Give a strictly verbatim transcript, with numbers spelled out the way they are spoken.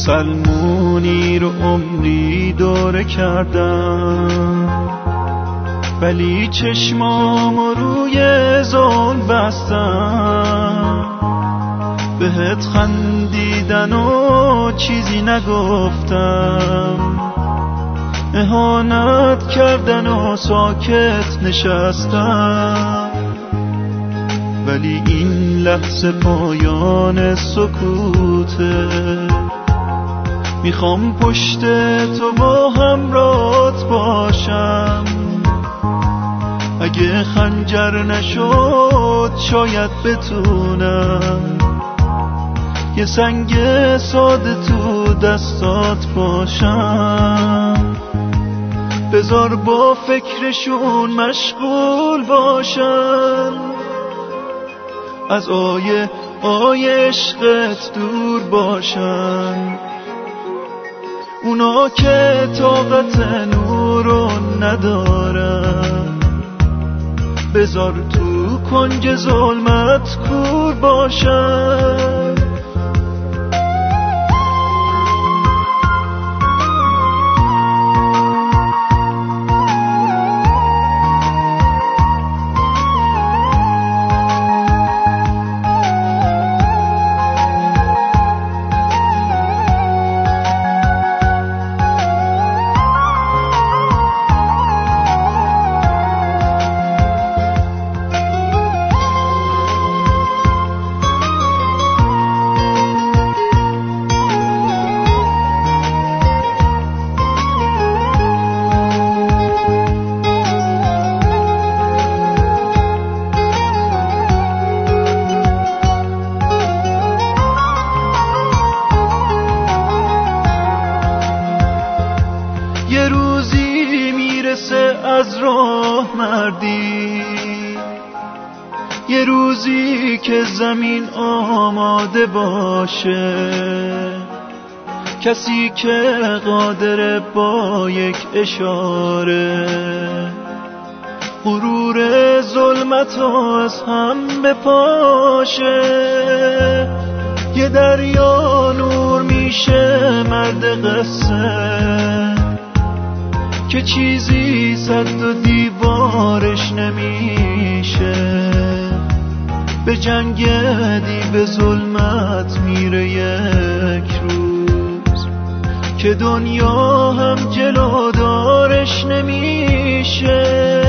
مسلمونی رو عمری دوره کردم، ولی چشمامو روی ظلم بستم. بهت خندیدن و چیزی نگفتم، اهانت کردن و ساکت نشستم. ولی این لحظه پایان سکوته، میخوام پشت تو با همراهت باشم. اگه خنجر نشد شاید بتونم یه سنگ ساده تو دستات باشم. بذار با فکرشون مشغول باشم، از آیه آیه عشقت دور باشن. اونا که طاقت نورو ندارن، بذار تو کنج ظلمت کور باشن. یه روزی میرسه از راه مردی، یه روزی که زمین آماده باشه، کسی که قادر با یک اشاره غرور ظلمت از هم بپاشه. یه دریا نور میشه مرد قصه، که چیزی صد و دیوارش نمیشه. به جنگدی به ظلمت میره یک روز، که دنیا هم جلودارش نمیشه.